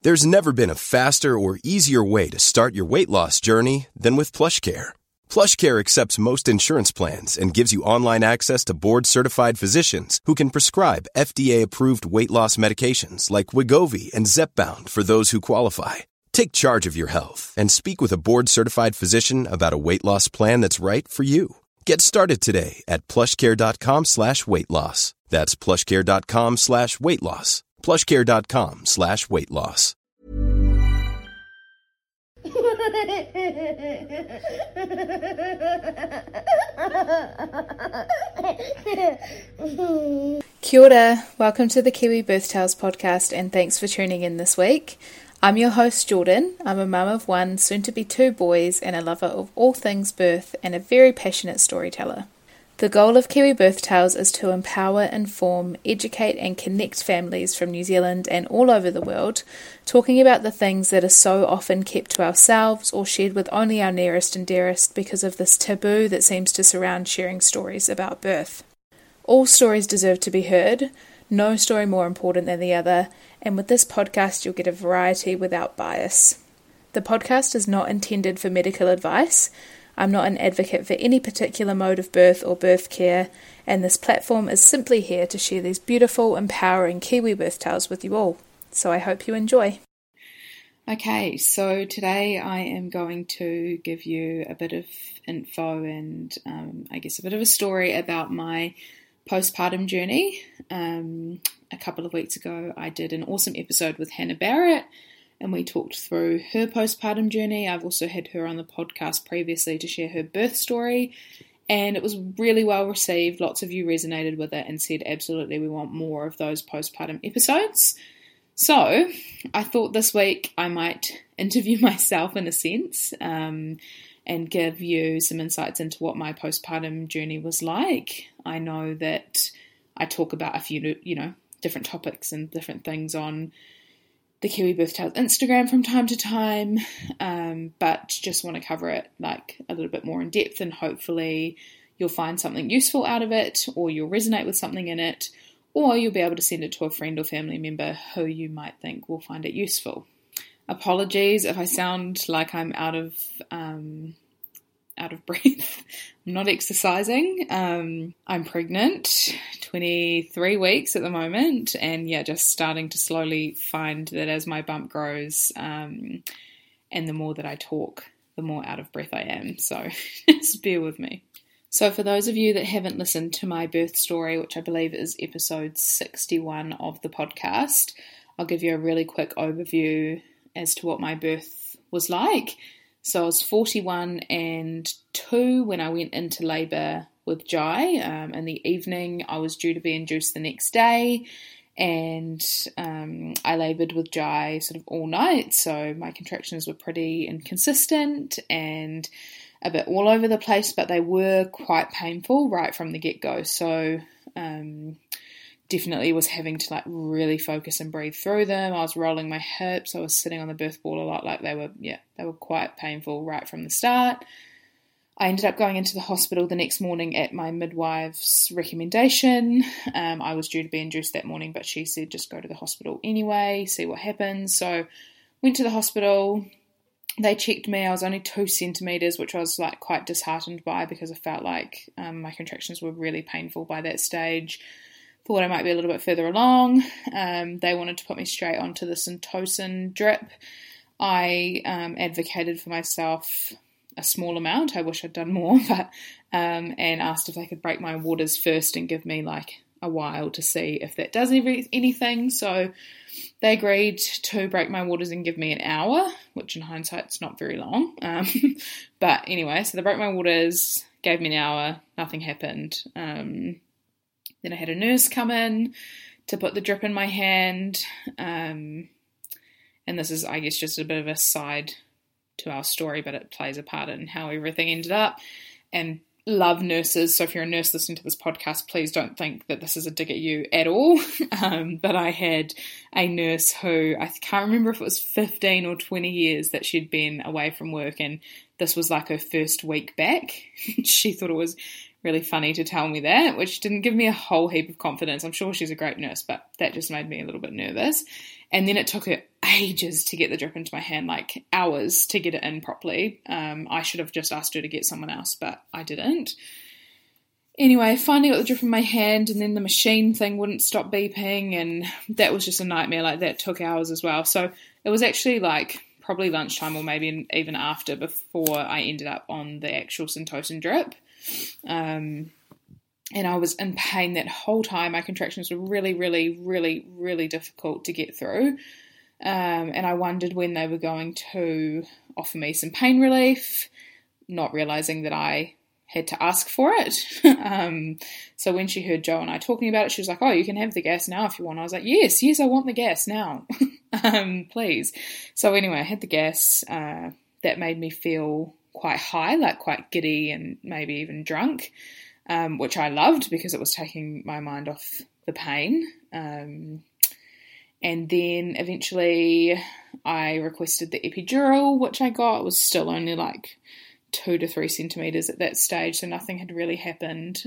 There's never been a faster or easier way to start your weight loss journey than with PlushCare. PlushCare accepts most insurance plans and gives you online access to board-certified physicians who can prescribe FDA-approved weight loss medications like Wegovy and Zepbound for those who qualify. Take charge of your health and speak with a board-certified physician about a weight loss plan that's right for you. Get started today at plushcare.com/weight-loss. That's plushcare.com/weight-loss. plushcare.com/weight-loss. Kia ora, welcome to the Kiwi Birth Tales podcast and thanks for tuning in this week. I'm your host Jordan. I'm a mum of one, soon to be two boys, and a lover of all things birth and a very passionate storyteller. The goal of Kiwi Birth Tales is to empower, inform, educate and connect families from New Zealand and all over the world, talking about the things that are so often kept to ourselves or shared with only our nearest and dearest because of this taboo that seems to surround sharing stories about birth. All stories deserve to be heard, no story more important than the other, and with this podcast you'll get a variety without bias. The podcast is not intended for medical advice. I'm not an advocate for any particular mode of birth or birth care, and this platform is simply here to share these beautiful, empowering Kiwi birth tales with you all. So I hope you enjoy. Okay, so today I am going to give you a bit of info and I guess a bit of a story about my postpartum journey. A couple of weeks ago I did an awesome episode with Hannah Barrett, and we talked through her postpartum journey. I've also had her on the podcast previously to share her birth story, and it was really well received. Lots of you resonated with it and said, absolutely, we want more of those postpartum episodes. So I thought this week I might interview myself in a sense, and give you some insights into what my postpartum journey was like. I know that I talk about a few, different topics and different things on the Kiwi Birth Tales Instagram from time to time, but just want to cover it like a little bit more in depth, and hopefully you'll find something useful out of it, or you'll resonate with something in it, or you'll be able to send it to a friend or family member who you might think will find it useful. Apologies if I sound like I'm out of breath. I'm not exercising. I'm pregnant, 23 weeks at the moment, and just starting to slowly find that as my bump grows, and the more that I talk, the more out of breath I am. So just bear with me. So for those of you that haven't listened to my birth story, which I believe is episode 61 of the podcast, I'll give you a really quick overview as to what my birth was like. So I was 41 and 2 when I went into labour with Jai. In the evening, I was due to be induced the next day, and I laboured with Jai sort of all night. So my contractions were pretty inconsistent and a bit all over the place, but they were quite painful right from the get-go. So definitely was having to really focus and breathe through them. I was rolling my hips. I was sitting on the birth ball a lot. They were quite painful right from the start. I ended up going into the hospital the next morning at my midwife's recommendation. I was due to be induced that morning, but she said just go to the hospital anyway, see what happens. So went to the hospital. They checked me. I was only 2 centimetres, which I was quite disheartened by because I felt like my contractions were really painful by that stage. Thought I might be a little bit further along. They wanted to put me straight onto the Syntocin drip. I advocated for myself a small amount. I wish I'd done more, but and asked if they could break my waters first and give me a while to see if that does anything. So they agreed to break my waters and give me an hour, which in hindsight is not very long. But anyway, so they broke my waters, gave me an hour, nothing happened. Then I had a nurse come in to put the drip in my hand. And this is, I guess, just a bit of a side to our story, but it plays a part in how everything ended up. And love nurses, so if you're a nurse listening to this podcast, please don't think that this is a dig at you at all. But I had a nurse who, I can't remember if it was 15 or 20 years that she'd been away from work, and this was her first week back. She thought it was really funny to tell me that, which didn't give me a whole heap of confidence. I'm sure she's a great nurse, but that just made me a little bit nervous. And then it took her ages to get the drip into my hand, like hours to get it in properly. I should have just asked her to get someone else, but I didn't. Anyway, finally got the drip in my hand, and then the machine thing wouldn't stop beeping, and that was just a nightmare. Like, that took hours as well. So it was actually like probably lunchtime or maybe even after before I ended up on the actual Syntocin drip. And I was in pain that whole time. My contractions were really, really, really, really difficult to get through. And I wondered when they were going to offer me some pain relief, not realising that I had to ask for it. So when she heard Jo and I talking about it, she was like, oh, you can have the gas now if you want. I was like, yes, I want the gas now. Please. So anyway, I had the gas. That made me feel quite high, like quite giddy and maybe even drunk. Which I loved because it was taking my mind off the pain. And then eventually I requested the epidural, which I got. It was still only like 2 to 3 centimetres at that stage, so nothing had really happened.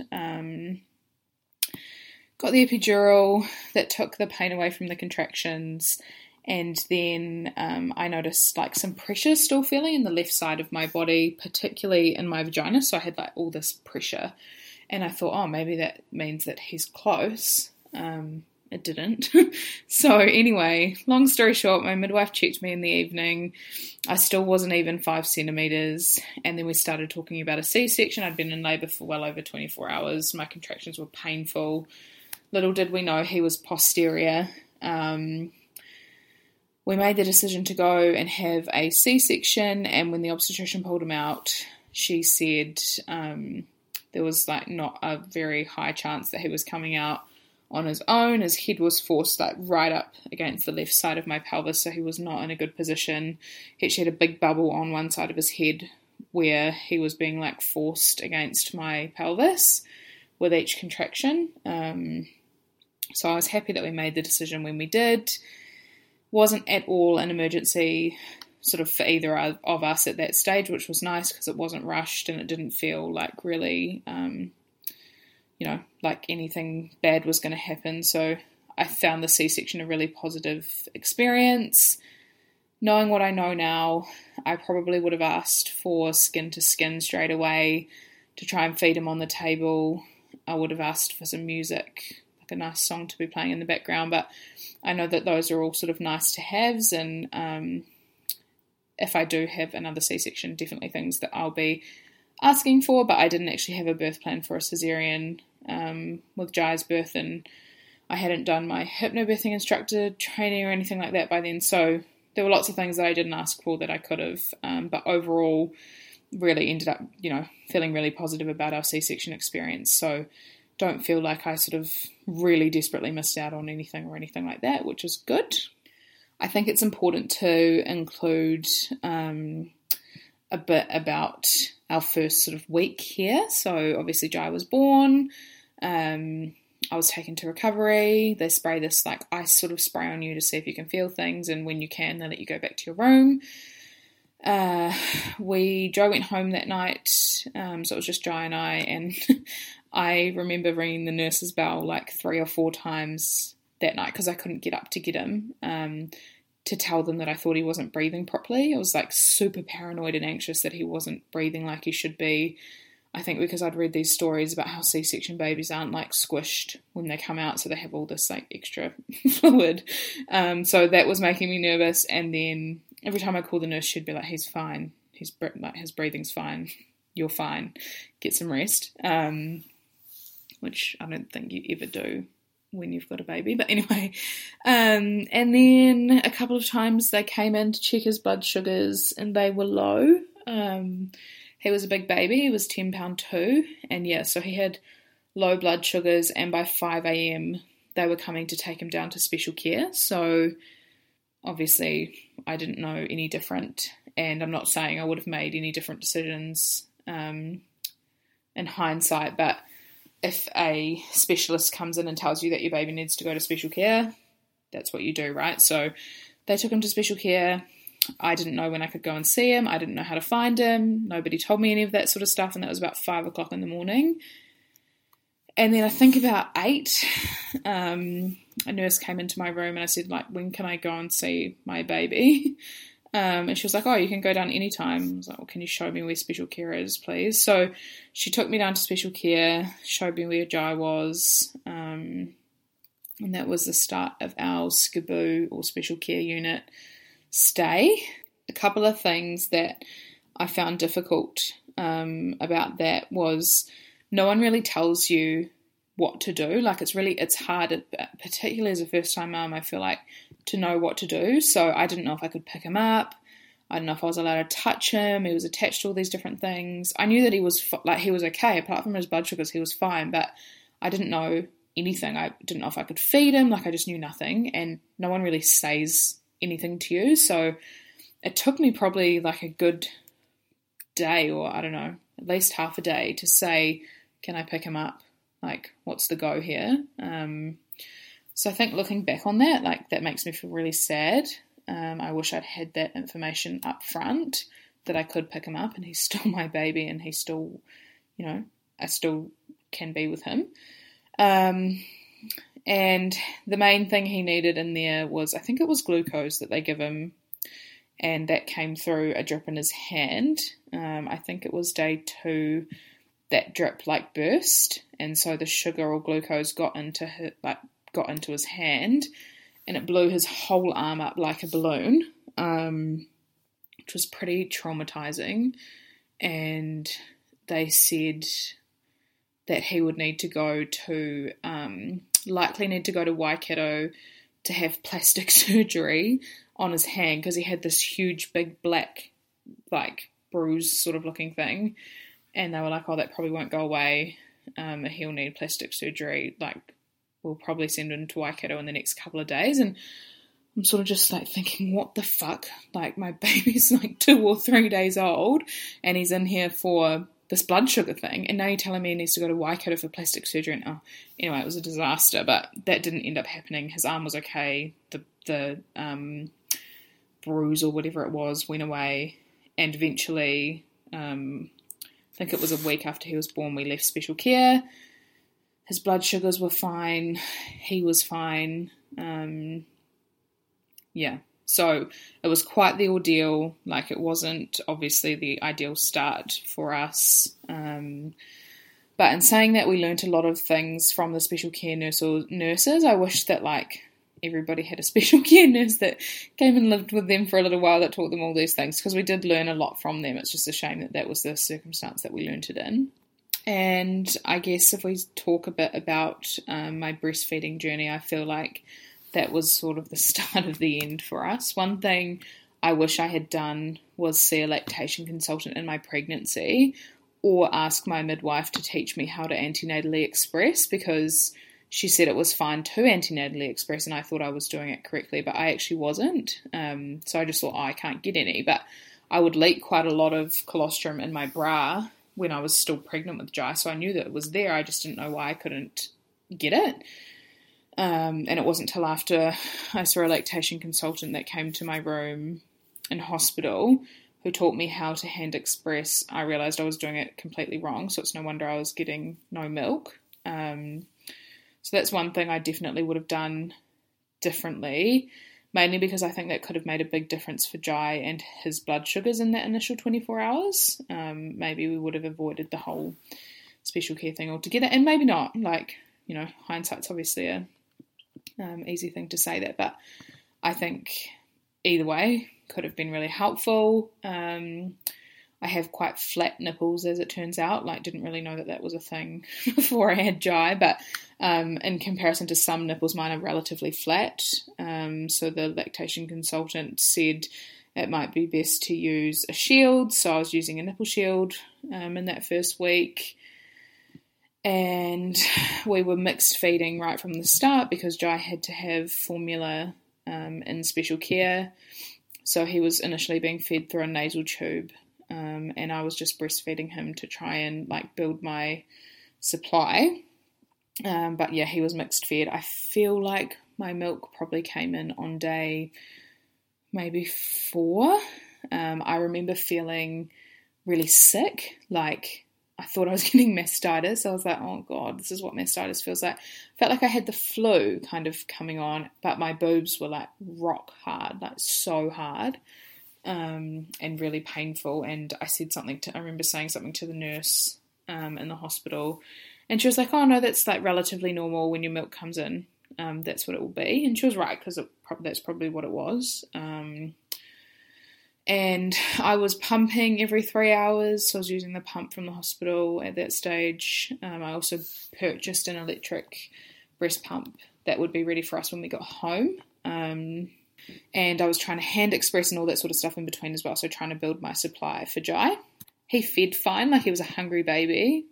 Got the epidural that took the pain away from the contractions, and then I noticed like some pressure still feeling in the left side of my body, particularly in my vagina, so I had like all this pressure. And I thought, oh, maybe that means that he's close. It didn't. So anyway, long story short, my midwife checked me in the evening. I still wasn't even 5 centimetres. And then we started talking about a C-section. I'd been in labour for well over 24 hours. My contractions were painful. Little did we know he was posterior. We made the decision to go and have a C-section. And when the obstetrician pulled him out, she said there was like not a very high chance that he was coming out on his own. His head was forced like right up against the left side of my pelvis, so he was not in a good position. He actually had a big bubble on one side of his head where he was being like forced against my pelvis with each contraction. So I was happy that we made the decision when we did. Wasn't at all an emergency sort of for either of us at that stage, which was nice because it wasn't rushed and it didn't feel like really, like anything bad was going to happen. So I found the C-section a really positive experience. Knowing what I know now, I probably would have asked for skin to skin straight away to try and feed him on the table. I would have asked for some music, like a nice song to be playing in the background, but I know that those are all sort of nice to haves, and if I do have another C-section, definitely things that I'll be asking for, but I didn't actually have a birth plan for a caesarean with Jai's birth, and I hadn't done my hypnobirthing instructor training or anything like that by then, so there were lots of things that I didn't ask for that I could have, but overall really ended up, feeling really positive about our C-section experience, so don't feel like I sort of really desperately missed out on anything or anything like that, which is good. I think it's important to include a bit about our first sort of week here. So obviously Jai was born. I was taken to recovery. They spray this like ice sort of spray on you to see if you can feel things, and when you can, they let you go back to your room. Jo went home that night, so it was just Jai and I, and I remember ringing the nurse's bell like 3 or 4 times that night because I couldn't get up to get him, to tell them that I thought he wasn't breathing properly. I was like super paranoid and anxious that he wasn't breathing like he should be. I think because I'd read these stories about how C-section babies aren't like squished when they come out, so they have all this like extra fluid. So that was making me nervous. And then every time I called the nurse, she'd be like, "He's fine. His breathing's fine. You're fine. Get some rest." Which I don't think you ever do when you've got a baby, but anyway, and then a couple of times they came in to check his blood sugars and they were low. He was a big baby, he was 10 pound 2, and yeah, so he had low blood sugars, and by 5 a.m. they were coming to take him down to special care. So obviously I didn't know any different, and I'm not saying I would have made any different decisions in hindsight, but if a specialist comes in and tells you that your baby needs to go to special care, that's what you do, right? So they took him to special care. I didn't know when I could go and see him. I didn't know how to find him. Nobody told me any of that sort of stuff, and that was about 5 o'clock in the morning. And then I think about 8, a nurse came into my room and I said, like, when can I go and see my baby? And she was like, oh, you can go down anytime. I was like, well, can you show me where special care is, please? So she took me down to special care, showed me where Jai was, and that was the start of our SCBU or special care unit stay. A couple of things that I found difficult about that was no one really tells you what to do. Like, it's hard, particularly as a first-time mum, I feel like, to know what to do. So I didn't know if I could pick him up. I didn't know if I was allowed to touch him. He was attached to all these different things. I knew that he was okay. Apart from his blood sugars, he was fine, but I didn't know anything. I didn't know if I could feed him. Like, I just knew nothing, and no one really says anything to you. So it took me probably like a good day, or I don't know, at least half a day to say, can I pick him up? Like, what's the go here? So I think looking back on that, like, that makes me feel really sad. I wish I'd had that information up front, that I could pick him up and he's still my baby and he's still, you know, I still can be with him. And the main thing he needed in there was, I think it was glucose that they give him, and that came through a drip in his hand. I think it was day 2 that drip like burst, and so the sugar or glucose got into his hand, and it blew his whole arm up like a balloon, which was pretty traumatizing. And they said that he would need to go to Waikato to have plastic surgery on his hand, because he had this huge big black like bruise sort of looking thing, and they were like, oh, that probably won't go away, he'll need plastic surgery, like, we'll probably send him to Waikato in the next couple of days. And I'm sort of just like thinking, what the fuck? Like, my baby's like 2 or 3 days old and he's in here for this blood sugar thing, and now you're telling me he needs to go to Waikato for plastic surgery. And anyway, it was a disaster, but that didn't end up happening. His arm was okay. The bruise or whatever it was went away, and eventually, I think it was a week after he was born, we left special care. His blood sugars were fine. He was fine. So it was quite the ordeal. Like, it wasn't obviously the ideal start for us. But in saying that, we learnt a lot of things from the special care nurses. I wish that, like, everybody had a special care nurse that came and lived with them for a little while that taught them all these things, because we did learn a lot from them. It's just a shame that that was the circumstance that we learnt it in. And I guess if we talk a bit about my breastfeeding journey, I feel like that was sort of the start of the end for us. One thing I wish I had done was see a lactation consultant in my pregnancy, or ask my midwife to teach me how to antenatally express, because she said it was fine to antenatally express and I thought I was doing it correctly, but I actually wasn't. So I just thought, I can't get any. But I would leak quite a lot of colostrum in my bra when I was still pregnant with Jai, so I knew that it was there. I just didn't know why I couldn't get it. And it wasn't till after I saw a lactation consultant that came to my room in hospital, who taught me how to hand express, I realised I was doing it completely wrong, so it's no wonder I was getting no milk. So that's one thing I definitely would have done differently, mainly because I think that could have made a big difference for Jai and his blood sugars in that initial 24 hours. Maybe we would have avoided the whole special care thing altogether, and maybe not. Like, you know, hindsight's obviously a easy thing to say that, but I think either way could have been really helpful. I have quite flat nipples, as it turns out. Like, didn't really know that that was a thing before I had Jai, but in comparison to some nipples, mine are relatively flat. So the lactation consultant said it might be best to use a shield, so I was using a nipple shield in that first week. And we were mixed feeding right from the start, because Jai had to have formula in special care. So he was initially being fed through a nasal tube, and I was just breastfeeding him to try and like build my supply. But yeah, he was mixed fed. I feel like my milk probably came in on day maybe 4. I remember feeling really sick, like I thought I was getting mastitis. I was like, oh God, this is what mastitis feels like. Felt like I had the flu kind of coming on, but my boobs were like rock hard, like so hard, and really painful. And I remember saying something to the nurse in the hospital, and she was like, oh no, that's like relatively normal when your milk comes in. That's what it will be. And she was right, because that's probably what it was. And I was pumping every 3 hours, so I was using the pump from the hospital at that stage. I also purchased an electric breast pump that would be ready for us when we got home. And I was trying to hand express and all that sort of stuff in between as well, so trying to build my supply for Jai. He fed fine, like he was a hungry baby.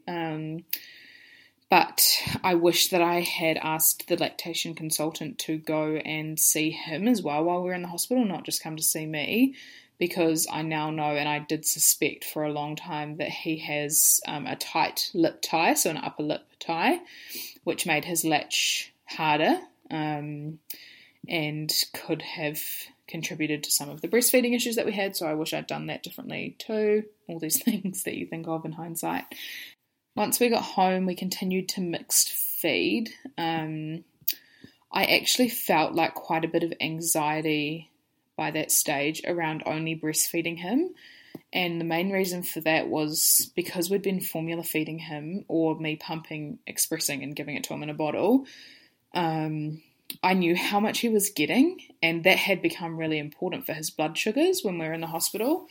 But I wish that I had asked the lactation consultant to go and see him as well while we were in the hospital, not just come to see me, because I now know, and I did suspect for a long time, that he has a tight lip tie, so an upper lip tie, which made his latch harder and could have contributed to some of the breastfeeding issues that we had, so I wish I'd done that differently too. All these things that you think of in hindsight. Once we got home, we continued to mixed feed. I actually felt like quite a bit of anxiety by that stage around only breastfeeding him. And the main reason for that was because we'd been formula feeding him, or me pumping, expressing and giving it to him in a bottle. I knew how much he was getting, and that had become really important for his blood sugars when we were in the hospital.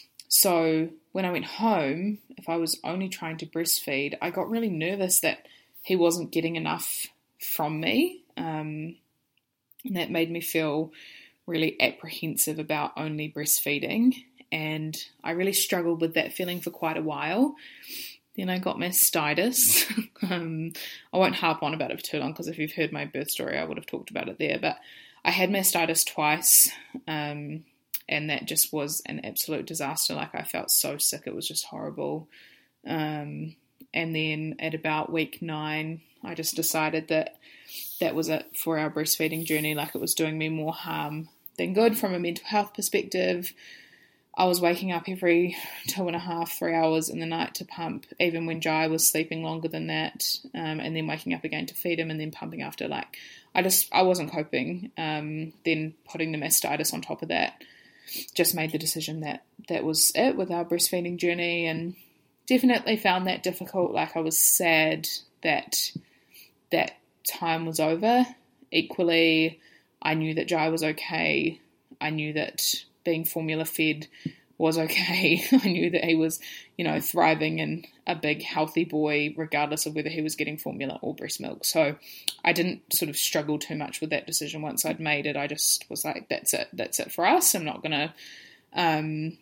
So when I went home, if I was only trying to breastfeed, I got really nervous that he wasn't getting enough from me. And that made me feel really apprehensive about only breastfeeding. And I really struggled with that feeling for quite a while. Then I got mastitis. I won't harp on about it for too long, because if you've heard my birth story, I would have talked about it there. But I had mastitis twice, and that just was an absolute disaster. Like, I felt so sick. It was just horrible. And then at about week 9, I just decided that that was it for our breastfeeding journey. Like, it was doing me more harm than good from a mental health perspective. I was waking up every 2.5, 3 hours in the night to pump, even when Jai was sleeping longer than that, and then waking up again to feed him and then pumping after. Like, I wasn't coping. Then putting the mastitis on top of that just made the decision that that was it with our breastfeeding journey, and definitely found that difficult. Like, I was sad that that time was over. Equally, I knew that Jai was okay. I knew that being formula fed was okay. I knew that he was, thriving and a big healthy boy, regardless of whether he was getting formula or breast milk. So I didn't sort of struggle too much with that decision once I'd made it. I just was like, that's it for us. I'm not going to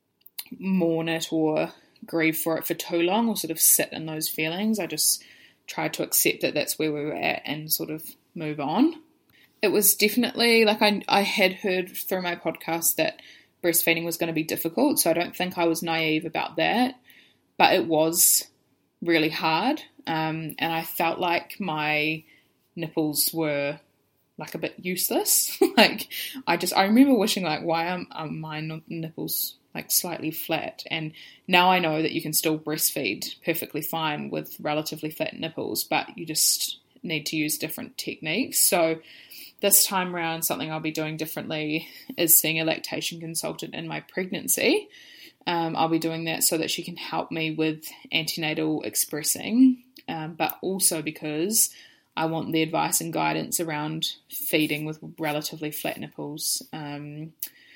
mourn it or grieve for it for too long, or sort of sit in those feelings. I just tried to accept that that's where we were at and sort of move on. It was definitely, like, I had heard through my podcast that breastfeeding was going to be difficult, so I don't think I was naive about that, but it was really hard, and I felt like my nipples were like a bit useless. Like, I remember wishing, like, why are my nipples like slightly flat? And now I know that you can still breastfeed perfectly fine with relatively flat nipples, but you just need to use different techniques. So this time around, something I'll be doing differently is seeing a lactation consultant in my pregnancy. I'll be doing that so that she can help me with antenatal expressing, but also because I want the advice and guidance around feeding with relatively flat nipples, and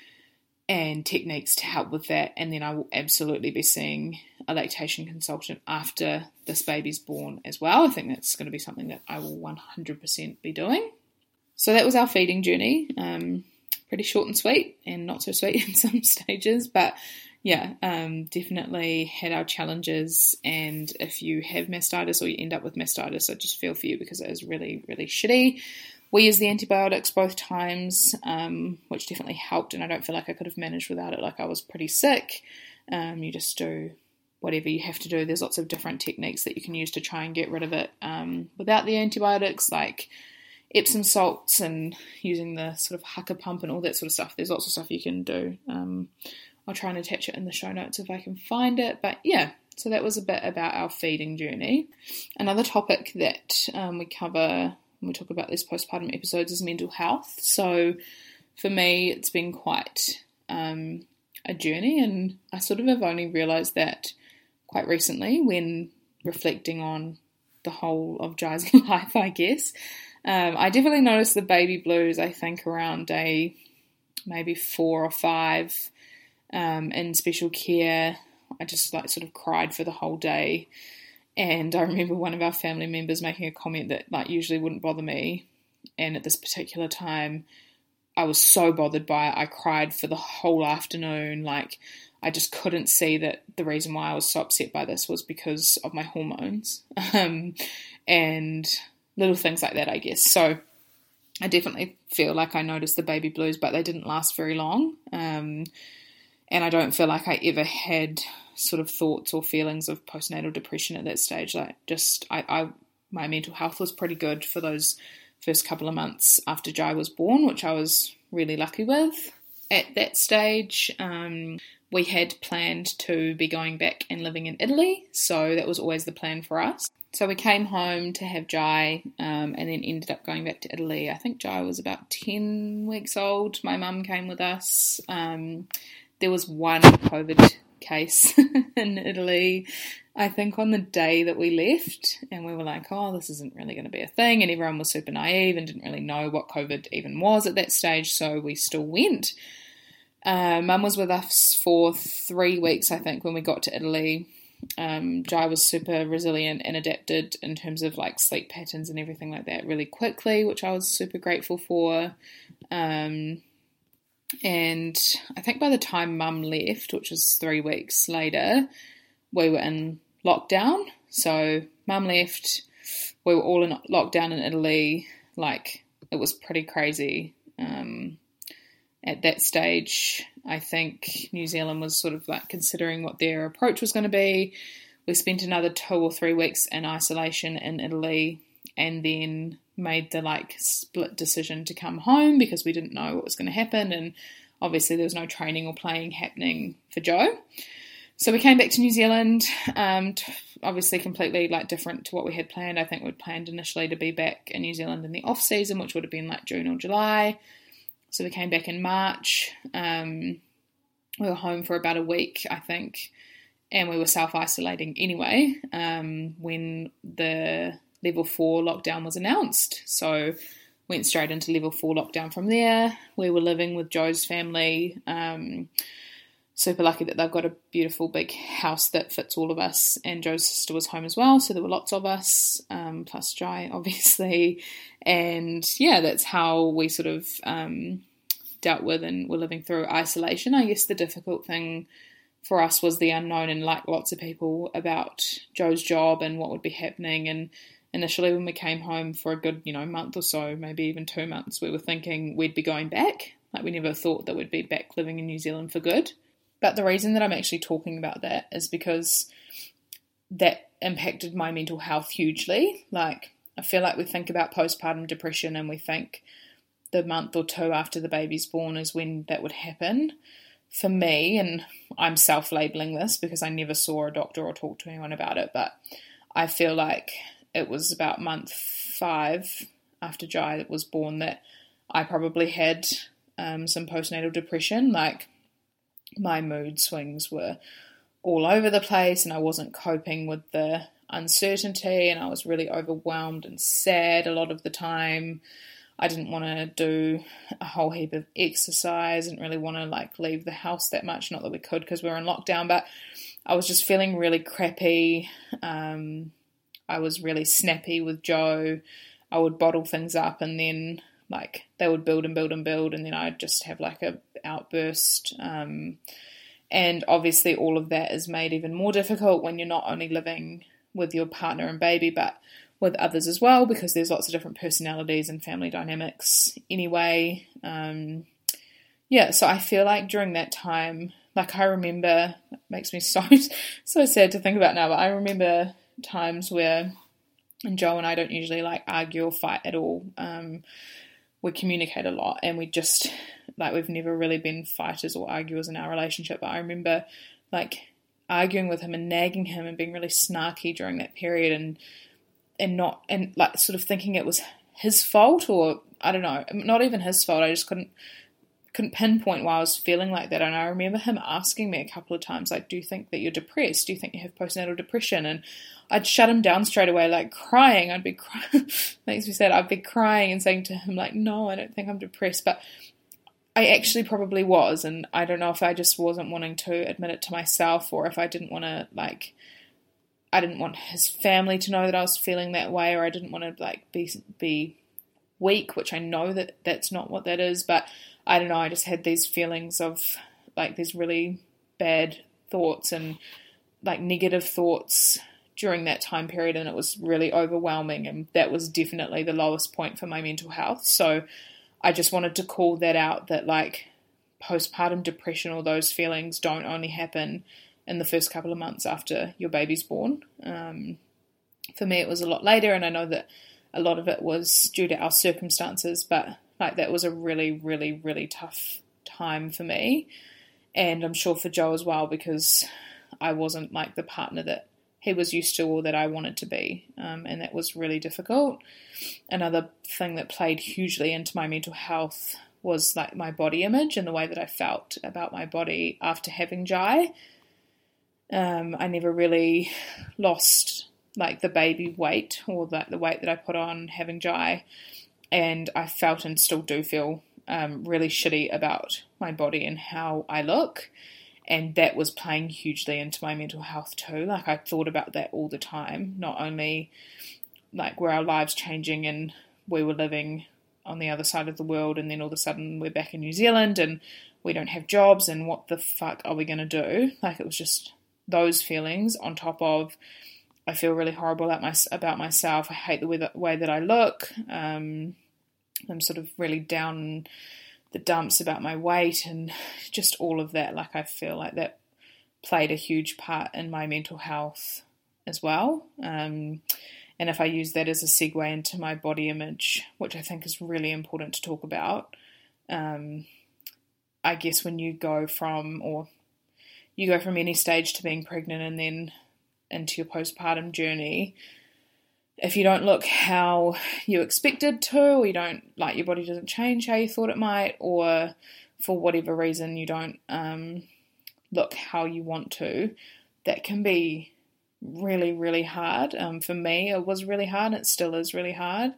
techniques to help with that. And then I will absolutely be seeing a lactation consultant after this baby's born as well. I think that's going to be something that I will 100% be doing. So that was our feeding journey. Pretty short and sweet, and not so sweet in some stages, but yeah, definitely had our challenges. And if you have mastitis or you end up with mastitis, I just feel for you, because it is really, really shitty. We used the antibiotics both times, which definitely helped, and I don't feel like I could have managed without it. Like, I was pretty sick. You just do whatever you have to do. There's lots of different techniques that you can use to try and get rid of it without the antibiotics, like Epsom salts and using the sort of Haka pump and all that sort of stuff. There's lots of stuff you can do. I'll try and attach it in the show notes if I can find it. But yeah, So that was a bit about our feeding journey. Another topic that we cover when we talk about these postpartum episodes is mental health. So for me, it's been quite a journey, and I sort of have only realised that quite recently when reflecting on the whole of Jai's life, I guess. I definitely noticed the baby blues, I think, around day maybe 4 or 5 in special care. I just sort of cried for the whole day. And I remember one of our family members making a comment that usually wouldn't bother me. And at this particular time, I was so bothered by it. I cried for the whole afternoon. I just couldn't see that the reason why I was so upset by this was because of my hormones. And little things like that, I guess. So I definitely feel like I noticed the baby blues, but they didn't last very long. And I don't feel like I ever had sort of thoughts or feelings of postnatal depression at that stage. My mental health was pretty good for those first couple of months after Jai was born, which I was really lucky with. At that stage, we had planned to be going back and living in Italy, so that was always the plan for us. So we came home to have Jai and then ended up going back to Italy. I think Jai was about 10 weeks old. My mum came with us. There was one COVID case in Italy, I think on the day that we left, and we were like, oh, this isn't really going to be a thing, and everyone was super naive and didn't really know what COVID even was at that stage, so we still went. Mum was with us for 3 weeks, I think, when we got to Italy. Jai was super resilient and adapted in terms of sleep patterns and everything like that really quickly, which I was super grateful for. And I think by the time Mum left, which was 3 weeks later, we were in lockdown. So Mum left, we were all in lockdown in Italy. It was pretty crazy. At that stage, I think New Zealand was sort of considering what their approach was going to be. We spent another 2 or 3 weeks in isolation in Italy, and then made the split decision to come home because we didn't know what was going to happen, and obviously there was no training or playing happening for Joe. So we came back to New Zealand, obviously completely different to what we had planned. I think we'd planned initially to be back in New Zealand in the off season, which would have been June or July. So we came back in March. We were home for about a week, I think, and we were self-isolating anyway when the level 4 lockdown was announced. So went straight into level 4 lockdown from there. We were living with Joe's family. Super lucky that they've got a beautiful big house that fits all of us, and Joe's sister was home as well, so there were lots of us, plus Jai, obviously. And yeah, that's how we sort of dealt with and were living through isolation. I guess the difficult thing for us was the unknown, and lots of people, about Joe's job and what would be happening. And initially when we came home for a good, month or so, maybe even 2 months, we were thinking we'd be going back. We never thought that we'd be back living in New Zealand for good. But the reason that I'm actually talking about that is because that impacted my mental health hugely. I feel like we think about postpartum depression and we think the month or 2 after the baby's born is when that would happen. For me, and I'm self-labelling this because I never saw a doctor or talked to anyone about it, but I feel like it was about month 5 after Jai was born that I probably had some postnatal depression. My mood swings were all over the place, and I wasn't coping with the uncertainty, and I was really overwhelmed and sad a lot of the time. I didn't want to do a whole heap of exercise, didn't really want to leave the house that much, not that we could because we were in lockdown, but I was just feeling really crappy. I was really snappy with Joe. I would bottle things up, and then they would build and build and build, and then I'd just have a outburst. And obviously all of that is made even more difficult when you're not only living with your partner and baby, but with others as well, because there's lots of different personalities and family dynamics anyway. So I feel like during that time, I remember, it makes me so sad to think about now, but I remember times where, and Joe and I don't usually argue or fight at all. We communicate a lot, and we just, we've never really been fighters or arguers in our relationship, but I remember, arguing with him and nagging him and being really snarky during that period and like sort of thinking it was his fault, or I don't know, not even his fault. I just couldn't pinpoint why I was feeling like that. And I remember him asking me a couple of times, like, do you think that you're depressed? Do you think you have postnatal depression? And I'd shut him down straight away, like crying. I'd be crying, makes me sad. I'd be crying and saying to him, like, no, I don't think I'm depressed. But I actually probably was. And I don't know if I just wasn't wanting to admit it to myself, or if I didn't want to, like, I didn't want his family to know that I was feeling that way, or I didn't want to, like, be weak, which I know that that's not what that is. But I don't know, I just had these feelings of, like, these really bad thoughts and, like, negative thoughts during that time period, and it was really overwhelming, and that was definitely the lowest point for my mental health. So I just wanted to call that out, that, like, postpartum depression or those feelings don't only happen in the first couple of months after your baby's born. For me, it was a lot later, and I know that a lot of it was due to our circumstances, but like that was a really, really, really tough time for me, and I'm sure for Joe as well, because I wasn't like the partner that he was used to or that I wanted to be, and that was really difficult. Another thing that played hugely into my mental health was like my body image and the way that I felt about my body after having Jai. I never really lost like the baby weight, or like the weight that I put on having Jai, and I felt and still do feel really shitty about my body and how I look, and that was playing hugely into my mental health too. Like I thought about that all the time, not only like were our lives changing and we were living on the other side of the world, and then all of a sudden we're back in New Zealand and we don't have jobs, and what the fuck are we going to do? Like it was just those feelings on top of I feel really horrible about myself. I hate the way that I look. I'm sort of really down in the dumps about my weight and just all of that. Like I feel like that played a huge part in my mental health as well. And if I use that as a segue into my body image, which I think is really important to talk about, I guess when you go from any stage to being pregnant and then into your postpartum journey, if you don't look how you expected to, or you don't, like your body doesn't change how you thought it might, or for whatever reason you don't look how you want to, that can be really, really hard. For me, it was really hard, and it still is really hard.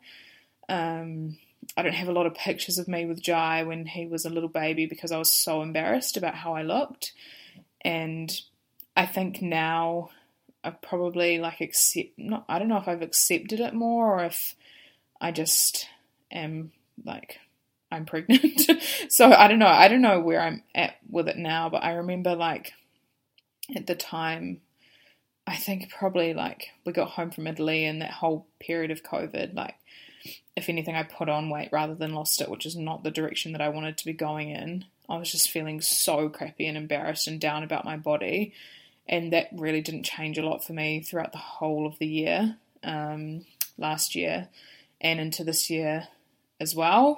I don't have a lot of pictures of me with Jai when he was a little baby because I was so embarrassed about how I looked. And I think now I've probably I don't know if I've accepted it more, or if I just am like, I'm pregnant. So I don't know where I'm at with it now, but I remember like at the time, I think probably like we got home from Italy and that whole period of COVID, like if anything I put on weight rather than lost it, which is not the direction that I wanted to be going in. I was just feeling so crappy and embarrassed and down about my body, and that really didn't change a lot for me throughout the whole of the year, last year and into this year as well.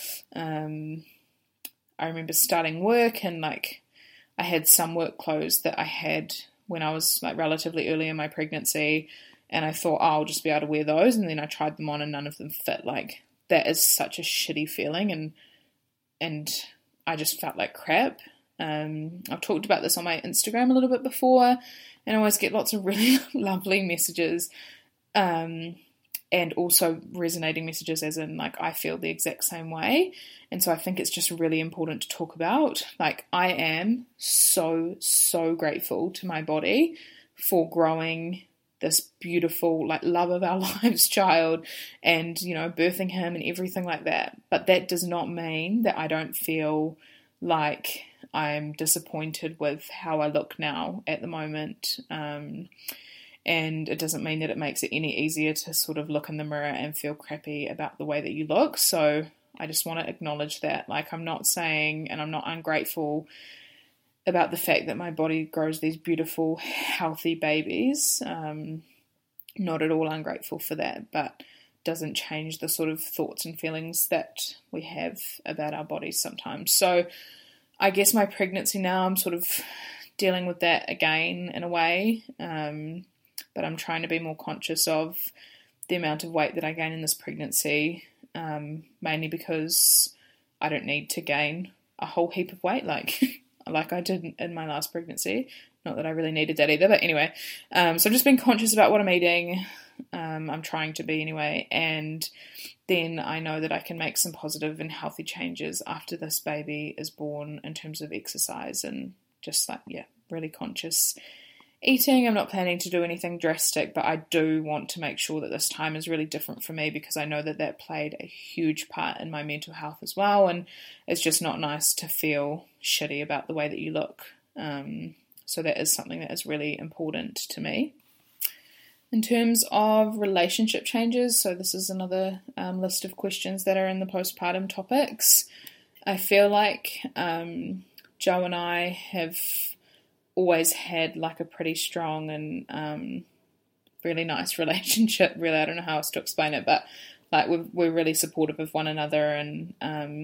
I remember starting work and like I had some work clothes that I had when I was like relatively early in my pregnancy, and I thought, oh, I'll just be able to wear those, and then I tried them on and none of them fit. Like that is such a shitty feeling, and I just felt like crap. I've talked about this on my Instagram a little bit before, and I always get lots of really lovely messages, and also resonating messages as in like I feel the exact same way. And so I think it's just really important to talk about. Like I am so, so grateful to my body for growing this beautiful like love of our lives child and, you know, birthing him and everything like that. But that does not mean that I don't feel like I'm disappointed with how I look now at the moment. And it doesn't mean that it makes it any easier to sort of look in the mirror and feel crappy about the way that you look. So I just want to acknowledge that. Like I'm not saying, and I'm not ungrateful about the fact that my body grows these beautiful, healthy babies. Not at all ungrateful for that, but doesn't change the sort of thoughts and feelings that we have about our bodies sometimes. So I guess my pregnancy now, I'm sort of dealing with that again in a way, but I'm trying to be more conscious of the amount of weight that I gain in this pregnancy, mainly because I don't need to gain a whole heap of weight like I did in my last pregnancy. Not that I really needed that either, but anyway. So I've just been conscious about what I'm eating. I'm trying to be anyway, and then I know that I can make some positive and healthy changes after this baby is born in terms of exercise and just really conscious eating. I'm not planning to do anything drastic, but I do want to make sure that this time is really different for me, because I know that that played a huge part in my mental health as well, and it's just not nice to feel shitty about the way that you look. So that is something that is really important to me. In terms of relationship changes, so this is another list of questions that are in the postpartum topics. I feel like Joe and I have always had like a pretty strong and really nice relationship. Really, I don't know how else to explain it, but like we're really supportive of one another, and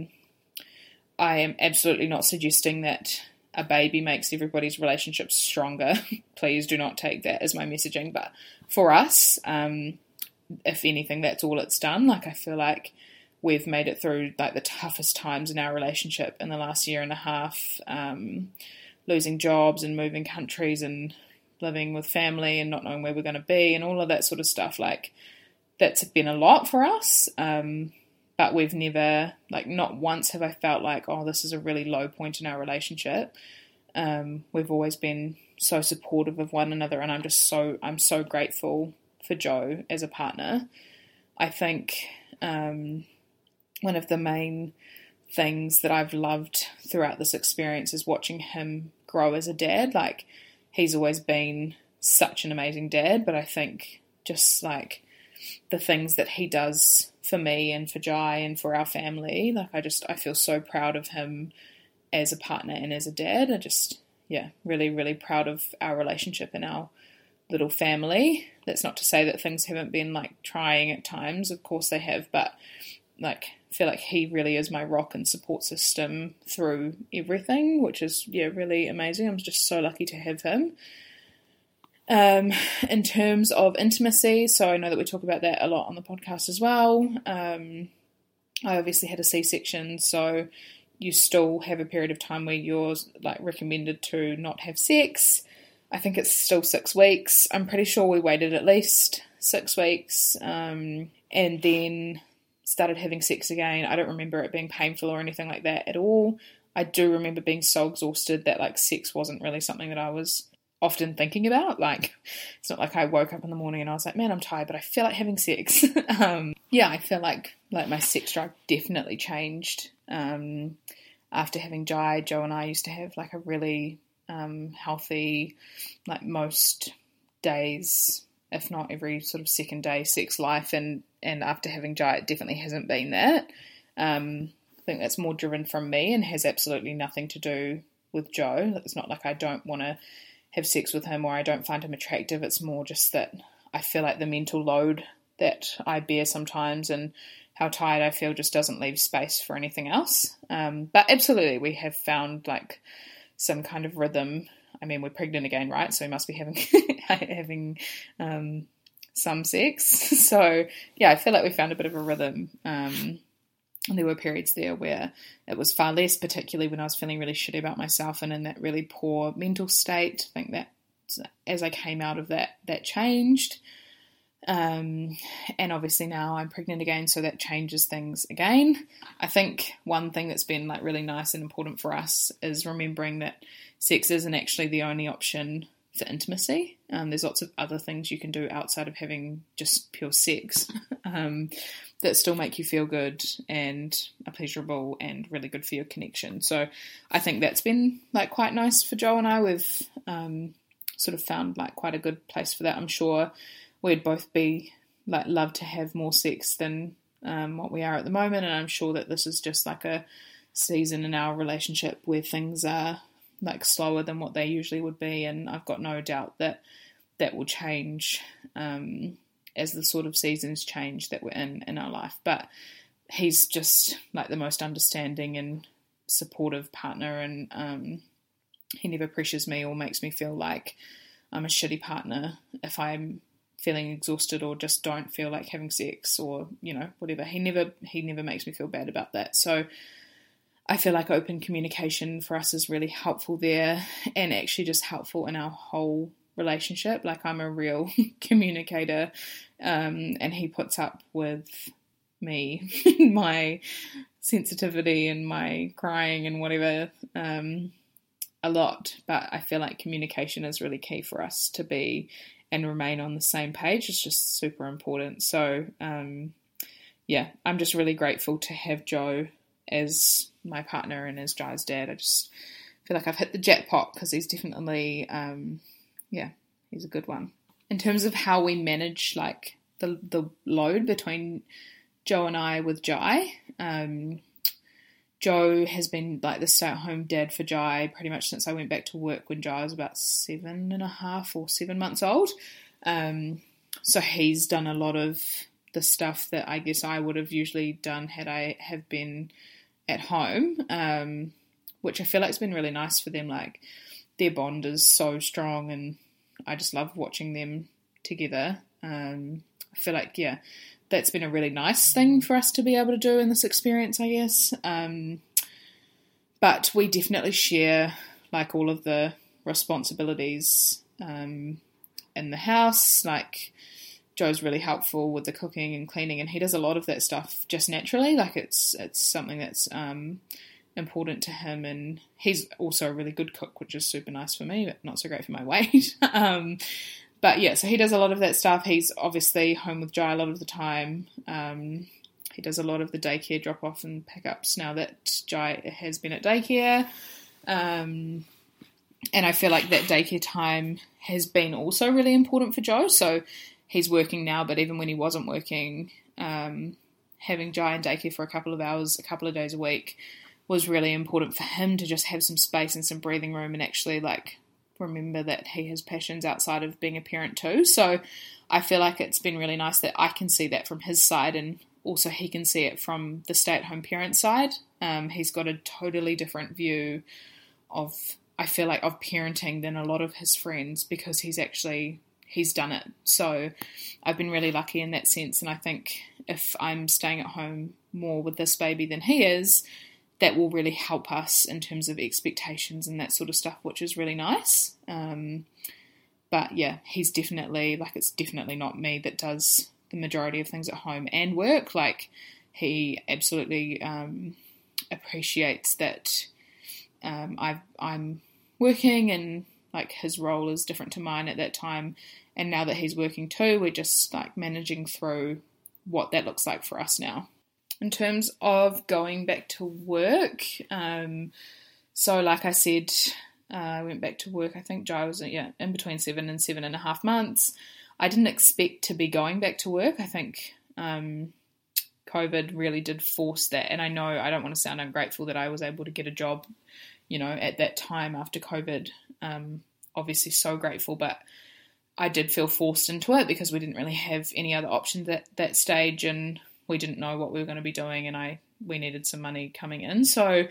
I am absolutely not suggesting that a baby makes everybody's relationships stronger. Please do not take that as my messaging. But for us, if anything, that's all it's done. Like, I feel like we've made it through like the toughest times in our relationship in the last year and a half, losing jobs and moving countries and living with family and not knowing where we're going to be and all of that sort of stuff. Like, that's been a lot for us. But we've never, like, not once have I felt like, oh, this is a really low point in our relationship. We've always been so supportive of one another, and I'm so grateful for Joe as a partner. I think one of the main things that I've loved throughout this experience is watching him grow as a dad. Like, he's always been such an amazing dad, but I think just like the things that he does for me and for Jai and for our family, like I feel so proud of him as a partner and as a dad. Really, really proud of our relationship and our little family. That's not to say that things haven't been like trying at times, of course they have, but like I feel like he really is my rock and support system through everything, which is really amazing. I'm just so lucky to have him. In terms of intimacy, so I know that we talk about that a lot on the podcast as well. I obviously had a C-section, so you still have a period of time where you're like recommended to not have sex. I think it's still 6 weeks. I'm pretty sure we waited at least 6 weeks, and then started having sex again. I don't remember it being painful or anything like that at all. I do remember being so exhausted that like sex wasn't really something that I was often thinking about. Like, it's not like I woke up in the morning and I was like, man, I'm tired, but I feel like having sex. I feel like my sex drive definitely changed after having Jai. Joe and I used to have like a really healthy, like most days, if not every sort of second day, sex life, and after having Jai, it definitely hasn't been that. I think that's more driven from me and has absolutely nothing to do with Joe. It's not like I don't want to have sex with him or I don't find him attractive. It's more just that I feel like the mental load that I bear sometimes and how tired I feel just doesn't leave space for anything else. But absolutely, we have found like some kind of rhythm. I mean, we're pregnant again, right? So we must be having some sex. So yeah, I feel like we found a bit of a rhythm. And there were periods there where it was far less, particularly when I was feeling really shitty about myself and in that really poor mental state. I think that as I came out of that changed. And obviously now I'm pregnant again, so that changes things again. I think one thing that's been like really nice and important for us is remembering that sex isn't actually the only option for intimacy. There's lots of other things you can do outside of having just pure sex that still make you feel good and are pleasurable and really good for your connection. So I think that's been like quite nice for Joe and I. We've sort of found like quite a good place for that. I'm sure we'd both be like love to have more sex than what we are at the moment, and I'm sure that this is just like a season in our relationship where things are like slower than what they usually would be, and I've got no doubt that that will change as the sort of seasons change that we're in our life. But he's just like the most understanding and supportive partner, and he never pressures me or makes me feel like I'm a shitty partner if I'm feeling exhausted or just don't feel like having sex or, whatever. He never makes me feel bad about that. So I feel like open communication for us is really helpful there, and actually just helpful in our whole relationship. Like, I'm a real communicator, and he puts up with me, my sensitivity and my crying and whatever, a lot. But I feel like communication is really key for us to be and remain on the same page. It's just super important. So, I'm just really grateful to have Joe as my partner and as Jai's dad. I just feel like I've hit the jackpot because he's definitely, he's a good one. In terms of how we manage, like, the load between Joe and I with Jai, Joe has been like the stay-at-home dad for Jai pretty much since I went back to work when Jai was about 7.5 or 7 months old. So he's done a lot of the stuff that I guess I would have usually done had I have been at home, which I feel like has been really nice for them. Like, their bond is so strong, and I just love watching them together. I feel like, that's been a really nice thing for us to be able to do in this experience, I guess. But we definitely share, like, all of the responsibilities in the house. Like, Joe's really helpful with the cooking and cleaning, and he does a lot of that stuff just naturally. Like, it's something that's important to him, and he's also a really good cook, which is super nice for me, but not so great for my weight. But yeah, so he does a lot of that stuff. He's obviously home with Jai a lot of the time. He does a lot of the daycare drop-off and pick-ups now that Jai has been at daycare. And I feel like that daycare time has been also really important for Joe. So he's working now, but even when he wasn't working, having Jai in daycare for a couple of hours, a couple of days a week was really important for him to just have some space and some breathing room and actually, like, remember that he has passions outside of being a parent too. So I feel like it's been really nice that I can see that from his side, and also he can see it from the stay-at-home parent side. He's got a totally different view of, I feel like, of parenting than a lot of his friends, because he's done it. So I've been really lucky in that sense, and I think if I'm staying at home more with this baby than he is, that will really help us in terms of expectations and that sort of stuff, which is really nice. But yeah, he's definitely, like, it's definitely not me that does the majority of things at home and work. Like, he absolutely appreciates that I'm working, and, like, his role is different to mine at that time. And now that he's working too, we're just, like, managing through what that looks like for us now. In terms of going back to work, so like I said, I went back to work. I think Jai was in between 7 and 7.5 months. I didn't expect to be going back to work. I think COVID really did force that, and I know I don't want to sound ungrateful that I was able to get a job, at that time after COVID. Obviously so grateful, but I did feel forced into it because we didn't really have any other options at that stage, and we didn't know what we were going to be doing, and we needed some money coming in. So,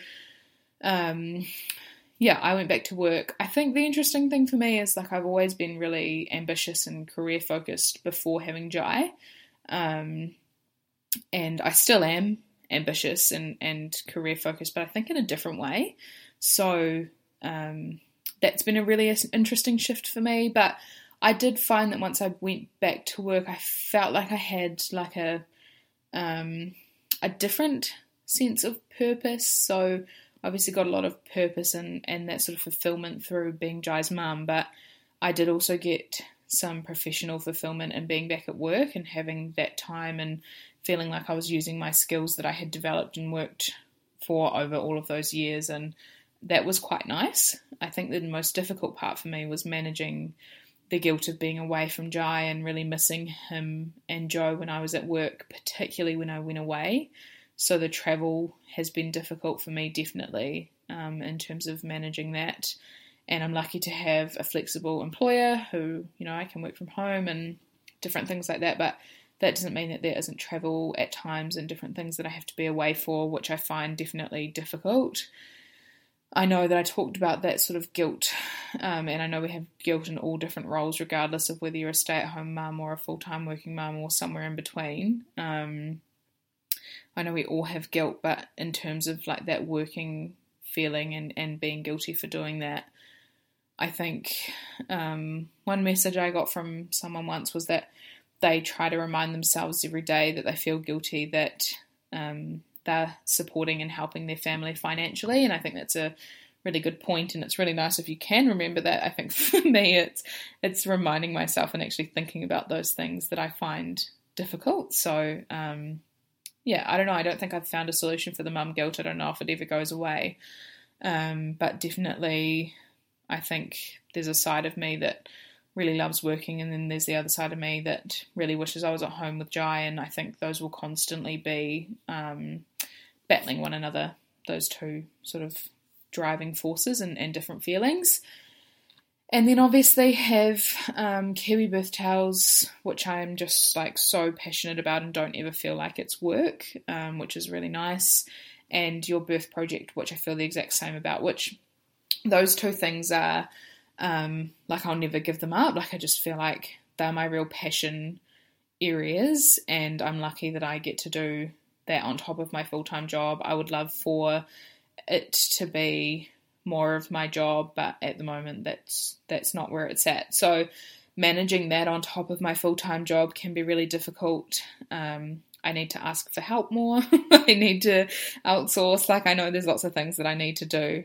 I went back to work. I think the interesting thing for me is, like, I've always been really ambitious and career focused before having Jai. And I still am ambitious and career focused, but I think in a different way. So, that's been a really interesting shift for me. But I did find that once I went back to work, I felt like I had, like, a different sense of purpose. So obviously got a lot of purpose and that sort of fulfillment through being Jai's mum, but I did also get some professional fulfillment in being back at work and having that time and feeling like I was using my skills that I had developed and worked for over all of those years, and that was quite nice. I think the most difficult part for me was managing the guilt of being away from Jai and really missing him and Joe when I was at work, particularly when I went away. So the travel has been difficult for me, definitely, in terms of managing that. And I'm lucky to have a flexible employer who, I can work from home and different things like that. But that doesn't mean that there isn't travel at times and different things that I have to be away for, which I find definitely difficult. I know that I talked about that sort of guilt, and I know we have guilt in all different roles, regardless of whether you're a stay-at-home mum or a full-time working mum or somewhere in between. I know we all have guilt, but in terms of like that working feeling and being guilty for doing that, I think one message I got from someone once was that they try to remind themselves every day that they feel guilty that they're supporting and helping their family financially, and I think that's a really good point, and it's really nice if you can remember that. I think for me it's reminding myself and actually thinking about those things that I find difficult. So I don't know, I don't think I've found a solution for the mum guilt. I don't know if it ever goes away, but definitely I think there's a side of me that really loves working, and then there's the other side of me that really wishes I was at home with Jai, and I think those will constantly be battling one another, those two sort of driving forces and different feelings. And then obviously have Kiwi Birth Tales, which I'm just like so passionate about and don't ever feel like it's work, which is really nice, and Your Birth Project, which I feel the exact same about, which those two things are like I'll never give them up. Like I just feel like they're my real passion areas, and I'm lucky that I get to do that on top of my full-time job. I would love for it to be more of my job, but at the moment that's not where it's at. So managing that on top of my full-time job can be really difficult. I need to ask for help more. I need to outsource. Like I know there's lots of things that I need to do.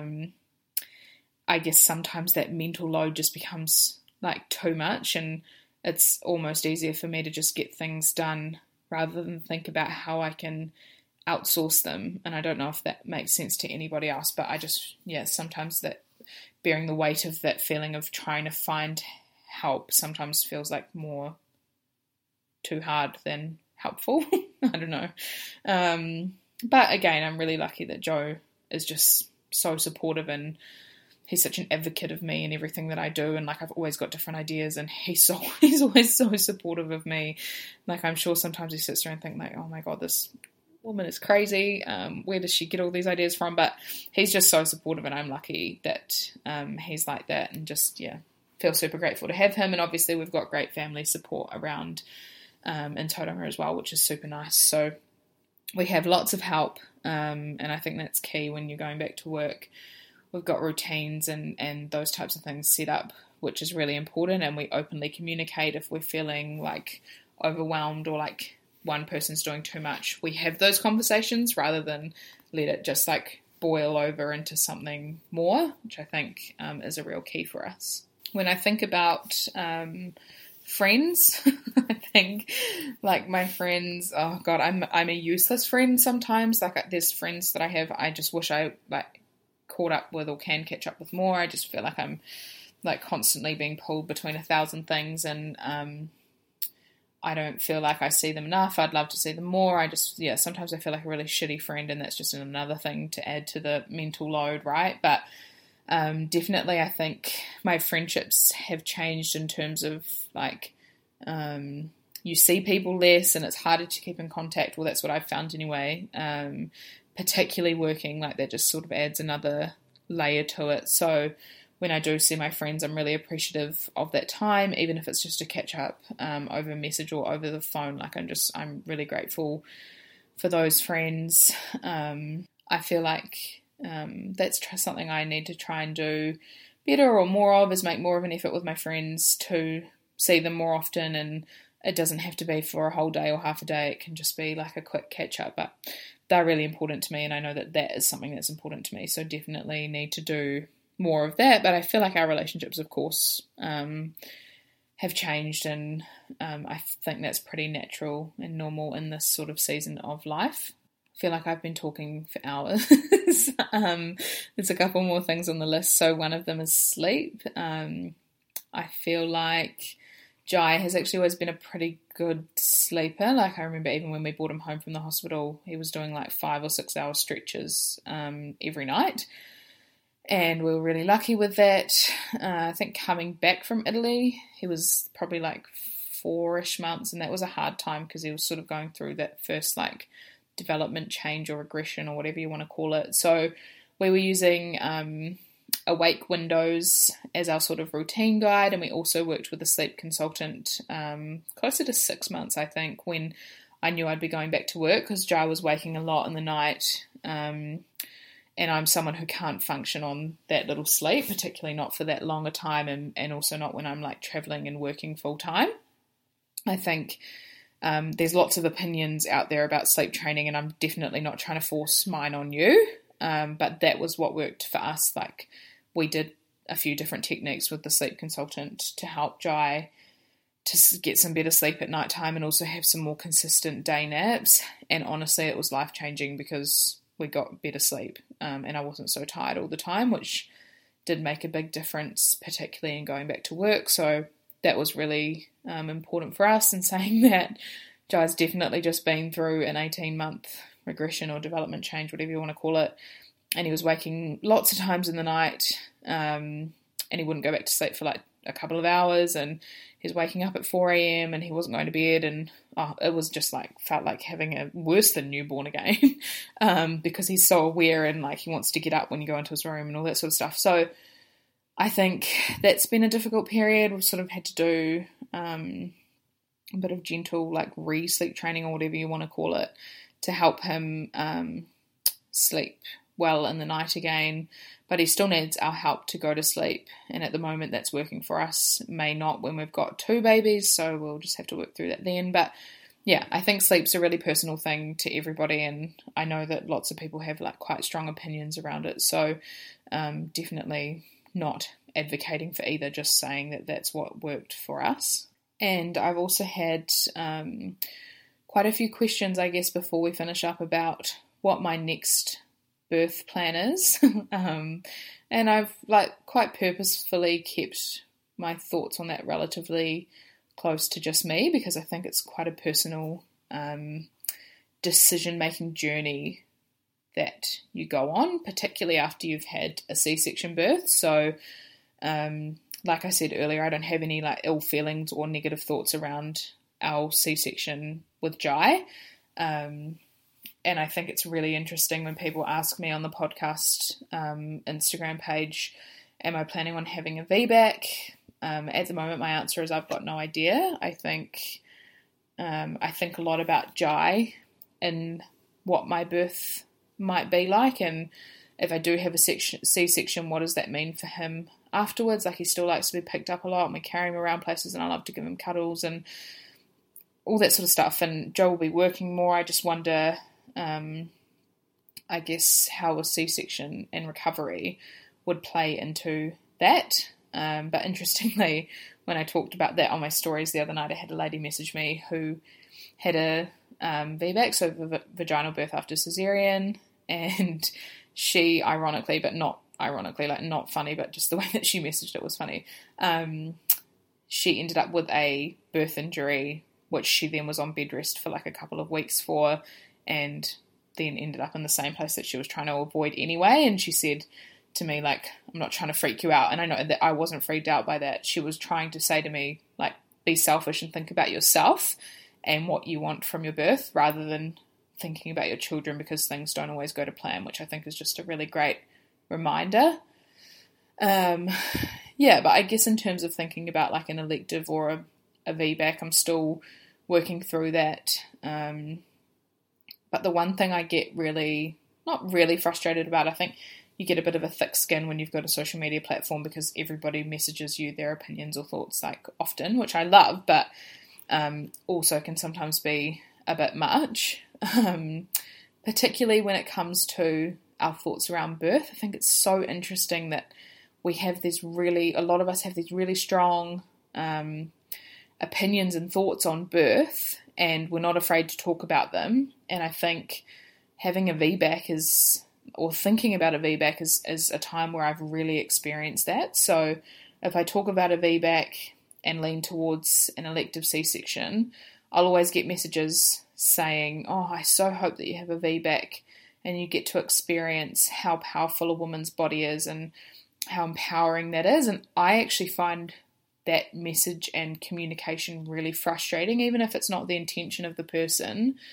I guess sometimes that mental load just becomes like too much, and it's almost easier for me to just get things done rather than think about how I can outsource them. And I don't know if that makes sense to anybody else, but I just, sometimes that bearing the weight of that feeling of trying to find help sometimes feels like more too hard than helpful. I don't know. But again, I'm really lucky that Joe is just so supportive, and he's such an advocate of me and everything that I do, and like I've always got different ideas, and he's always so supportive of me. Like I'm sure sometimes he sits there and thinks like, oh my god, this woman is crazy. Where does she get all these ideas from? But he's just so supportive, and I'm lucky that he's like that, and just feel super grateful to have him. And obviously we've got great family support around in Tauranga as well, which is super nice. So we have lots of help, and I think that's key when you're going back to work. We've got routines and those types of things set up, which is really important, and we openly communicate if we're feeling like overwhelmed or like one person's doing too much. We have those conversations rather than let it just like boil over into something more, which I think is a real key for us. When I think about friends, I think like my friends, oh god, I'm a useless friend sometimes. Like there's friends that I have I just wish I like caught up with or can catch up with more. I just feel like I'm like constantly being pulled between 1,000 things, and I don't feel like I see them enough. I'd love to see them more. I just sometimes I feel like a really shitty friend, and that's just another thing to add to the mental load, right? But definitely I think my friendships have changed in terms of like you see people less and it's harder to keep in contact. Well, that's what I've found anyway. Particularly working, like that just sort of adds another layer to it. So when I do see my friends, I'm really appreciative of that time, even if it's just a catch up over message or over the phone. Like I'm really grateful for those friends. I feel like that's something I need to try and do better or more of, is make more of an effort with my friends to see them more often. And it doesn't have to be for a whole day or half a day. It can just be like a quick catch up, but they're really important to me, and I know that that is something that's important to me. So definitely need to do more of that. But I feel like our relationships, of course, have changed, and I think that's pretty natural and normal in this sort of season of life. I feel like I've been talking for hours. There's a couple more things on the list. So one of them is sleep. I feel like Jai has actually always been a pretty good sleeper. Like I remember even when we brought him home from the hospital, he was doing like 5 or 6 hour stretches every night. And we were really lucky with that. I think coming back from Italy, he was probably like 4-ish months, and that was a hard time because he was sort of going through that first like development change or regression or whatever you want to call it. So we were using Awake Windows as our sort of routine guide, and we also worked with a sleep consultant closer to 6 months, I think, when I knew I'd be going back to work, because Jai was waking a lot in the night, and I'm someone who can't function on that little sleep, particularly not for that longer time, and also not when I'm like travelling and working full time. I think there's lots of opinions out there about sleep training, and I'm definitely not trying to force mine on you, but that was what worked for us. Like, we did a few different techniques with the sleep consultant to help Jai to get some better sleep at night time and also have some more consistent day naps. And honestly, it was life-changing because we got better sleep, and I wasn't so tired all the time, which did make a big difference, particularly in going back to work. So that was really important for us. And saying that, Jai's definitely just been through an 18-month regression or development change, whatever you want to call it, and he was waking lots of times in the night, and he wouldn't go back to sleep for like a couple of hours, and he was waking up at 4 a.m. and he wasn't going to bed, and it was just like, felt like having a worse than newborn again, because he's so aware and like he wants to get up when you go into his room and all that sort of stuff. So I think that's been a difficult period. We've sort of had to do a bit of gentle like re-sleep training, or whatever you want to call it, to help him sleep well in the night again, but he still needs our help to go to sleep, and at the moment that's working for us. May not when we've got 2 babies, so we'll just have to work through that then. But yeah, I think sleep's a really personal thing to everybody, and I know that lots of people have like quite strong opinions around it, so definitely not advocating for either, just saying that that's what worked for us. And I've also had quite a few questions, I guess, before we finish up about what my next birth plan is, and I've like quite purposefully kept my thoughts on that relatively close to just me, because I think it's quite a personal decision-making journey that you go on, particularly after you've had a C-section birth. So like I said earlier, I don't have any like ill feelings or negative thoughts around our C-section with Jai. And I think it's really interesting when people ask me on the podcast Instagram page, am I planning on having a VBAC? At the moment, my answer is I've got no idea. I think a lot about Jai and what my birth might be like, and if I do have a C-section, what does that mean for him afterwards? Like, he still likes to be picked up a lot, and we carry him around places, and I love to give him cuddles and all that sort of stuff. And Joe will be working more. I just wonder, I guess, how a C-section and recovery would play into that. But interestingly, when I talked about that on my stories the other night, I had a lady message me who had a VBAC, so vaginal birth after cesarean, and she, ironically, but not ironically, like not funny, but just the way that she messaged it was funny, she ended up with a birth injury, which she then was on bed rest for like a couple of weeks for, and then ended up in the same place that she was trying to avoid anyway. And she said to me, like, I'm not trying to freak you out. And I know that I wasn't freaked out by that. She was trying to say to me, like, be selfish and think about yourself and what you want from your birth, rather than thinking about your children, because things don't always go to plan, which I think is just a really great reminder. Yeah, but I guess in terms of thinking about like an elective or a VBAC, I'm still working through that. But the one thing I get not really frustrated about, I think you get a bit of a thick skin when you've got a social media platform, because everybody messages you their opinions or thoughts, like, often, which I love, but also can sometimes be a bit much, particularly when it comes to our thoughts around birth. I think it's so interesting that a lot of us have these really strong opinions and thoughts on birth, and we're not afraid to talk about them. And I think having a VBAC or thinking about a VBAC is a time where I've really experienced that. So if I talk about a VBAC and lean towards an elective C-section, I'll always get messages saying, oh, I so hope that you have a VBAC and you get to experience how powerful a woman's body is and how empowering that is. And I actually find that message and communication really frustrating, even if it's not the intention of the person,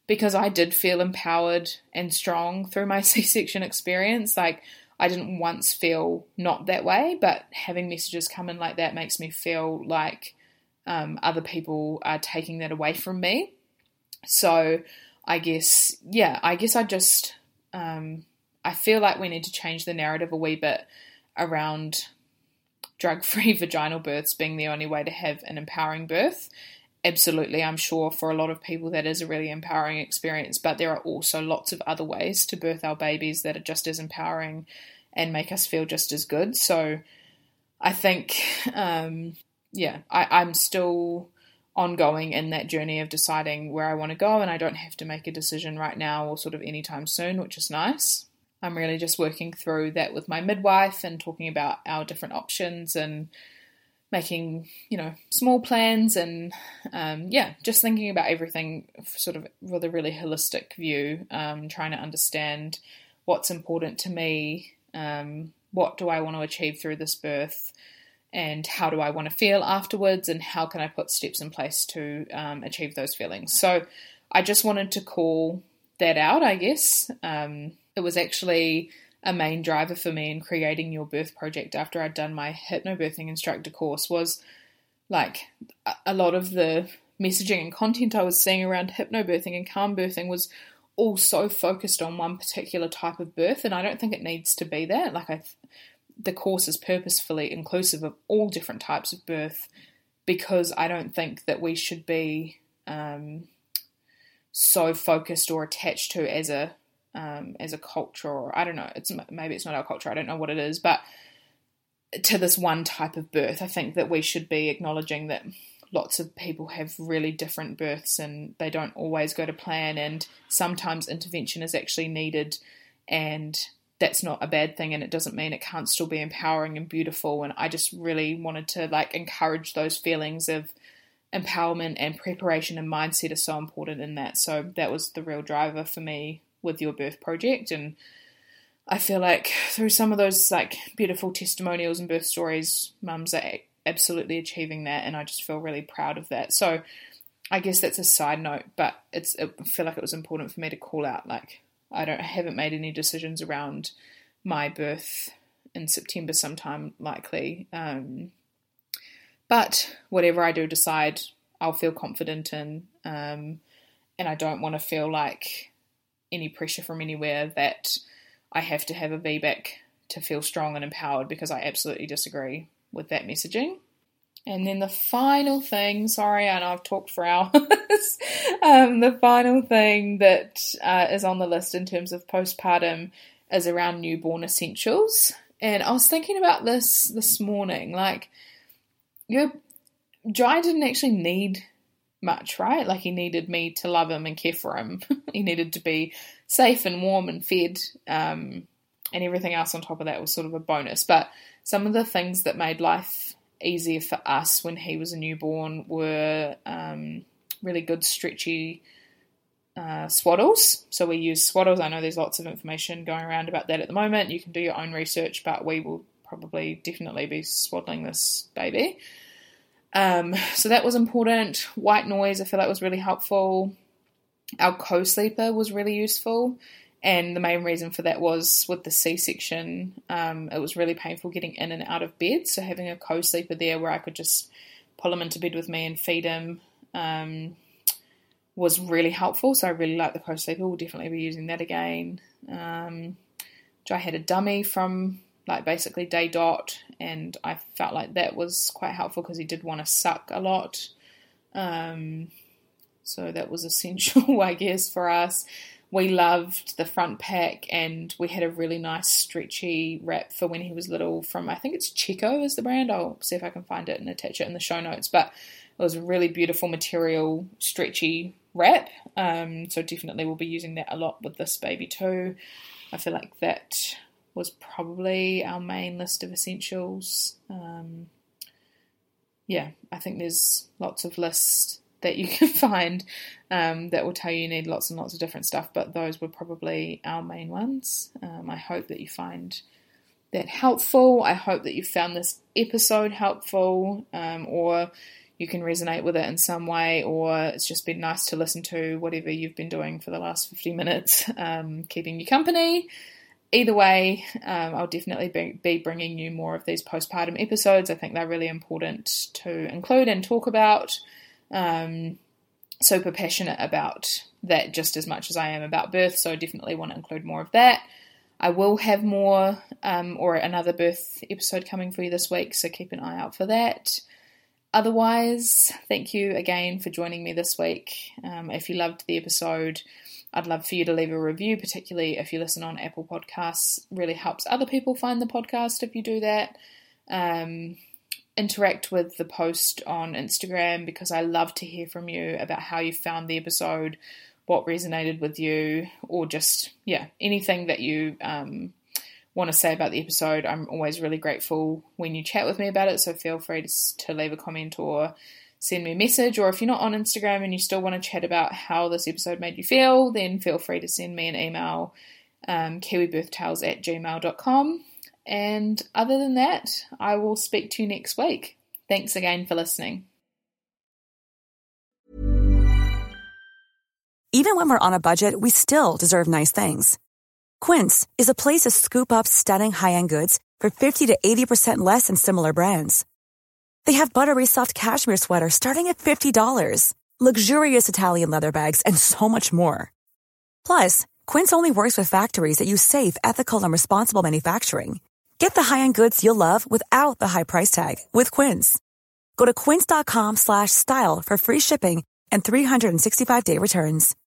because I did feel empowered and strong through my C-section experience. Like, I didn't once feel not that way, but having messages come in like that makes me feel like other people are taking that away from me. So I guess I just, I feel like we need to change the narrative a wee bit around drug-free vaginal births being the only way to have an empowering birth. Absolutely, I'm sure for a lot of people that is a really empowering experience, but there are also lots of other ways to birth our babies that are just as empowering and make us feel just as good. So I think, I'm still ongoing in that journey of deciding where I want to go, and I don't have to make a decision right now or sort of anytime soon, which is nice. I'm really just working through that with my midwife and talking about our different options and making, small plans and, just thinking about everything sort of with a really holistic view, trying to understand what's important to me, what do I want to achieve through this birth, and how do I want to feel afterwards, and how can I put steps in place to achieve those feelings. So I just wanted to call that out, I guess. It was actually a main driver for me in creating Your Birth Project after I'd done my hypnobirthing instructor course, was like a lot of the messaging and content I was seeing around hypnobirthing and calm birthing was all so focused on one particular type of birth, and I don't think it needs to be that. Like, the course is purposefully inclusive of all different types of birth, because I don't think that we should be so focused or attached to as a culture, or I don't know, maybe it's not our culture, I don't know what it is, but to this one type of birth. I think that we should be acknowledging that lots of people have really different births and they don't always go to plan, and sometimes intervention is actually needed, and that's not a bad thing, and it doesn't mean it can't still be empowering and beautiful. And I just really wanted to encourage those feelings of empowerment, and preparation and mindset are so important in that. So that was the real driver for me with Your Birth Project. And I feel like through some of those beautiful testimonials and birth stories, mums are absolutely achieving that, and I just feel really proud of that. So I guess that's a side note, but I feel like it was important for me to call out, I haven't made any decisions around my birth in September sometime, likely. But whatever I do decide, I'll feel confident in, and I don't want to feel like any pressure from anywhere that I have to have a VBAC to feel strong and empowered, because I absolutely disagree with that messaging. And then the final thing, sorry, I know I've talked for hours, the final thing that is on the list in terms of postpartum is around newborn essentials. And I was thinking about this morning, Jai didn't actually need much, right? He needed me to love him and care for him. He needed to be safe and warm and fed, and everything else on top of that was sort of a bonus. But some of the things that made life easier for us when he was a newborn were really good stretchy swaddles. So we use swaddles. I know there's lots of information going around about that at the moment. You can do your own research, but we will probably definitely be swaddling this baby. So that was important. White noise, I feel like, was really helpful. Our co-sleeper was really useful, and the main reason for that was with the C-section, it was really painful getting in and out of bed, so having a co-sleeper there where I could just pull him into bed with me and feed him was really helpful. So I really like the co-sleeper. We'll definitely be using that again. Jai had a dummy from basically day dot, and I felt like that was quite helpful because he did want to suck a lot. So that was essential, I guess, for us. We loved the front pack, and we had a really nice stretchy wrap for when he was little from, I think it's Chico is the brand. I'll see if I can find it and attach it in the show notes. But it was a really beautiful material, stretchy wrap. So definitely we'll be using that a lot with this baby too. I feel like that was probably our main list of essentials. I think there's lots of lists that you can find that will tell you need lots and lots of different stuff, but those were probably our main ones. I hope that you find that helpful. I hope that you found this episode helpful, or you can resonate with it in some way, or it's just been nice to listen to whatever you've been doing for the last 50 minutes, keeping you company. Either way, I'll definitely be bringing you more of these postpartum episodes. I think they're really important to include and talk about. Super passionate about that just as much as I am about birth, so I definitely want to include more of that. I will have more or another birth episode coming for you this week, so keep an eye out for that. Otherwise, thank you again for joining me this week. If you loved the episode, I'd love for you to leave a review, particularly if you listen on Apple Podcasts. It really helps other people find the podcast if you do that. Interact with the post on Instagram, because I love to hear from you about how you found the episode, what resonated with you, or just, anything that you want to say about the episode. I'm always really grateful when you chat with me about it, so feel free to leave a comment or send me a message. Or if you're not on Instagram and you still want to chat about how this episode made you feel, then feel free to send me an email, kiwibirthtales@gmail.com. And other than that, I will speak to you next week. Thanks again for listening. Even when we're on a budget, we still deserve nice things. Quince is a place to scoop up stunning high-end goods for 50 to 80% less than similar brands. They have buttery soft cashmere sweaters starting at $50, luxurious Italian leather bags, and so much more. Plus, Quince only works with factories that use safe, ethical, and responsible manufacturing. Get the high-end goods you'll love without the high price tag with Quince. Go to quince.com/style for free shipping and 365-day returns.